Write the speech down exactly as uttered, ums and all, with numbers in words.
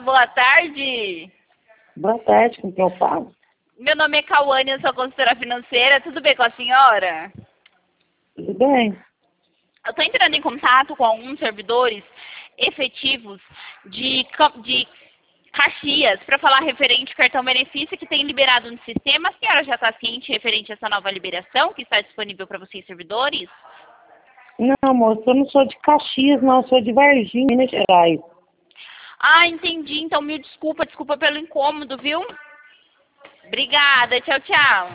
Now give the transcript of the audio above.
boa tarde. Boa tarde, com quem eu falo? Meu nome é Cauane, eu sou consultora financeira. Tudo bem com a senhora? Tudo bem? Eu estou entrando em contato com alguns servidores efetivos de, Ca- de Caxias para falar referente ao cartão benefício que tem liberado no sistema. A senhora já está ciente referente a essa nova liberação que está disponível para vocês, servidores? Não, moço, eu não sou de Caxias, não, eu sou de Varginha, Minas Gerais. Ah, entendi. Então, mil desculpa, desculpa pelo incômodo, viu? Obrigada. Tchau, tchau.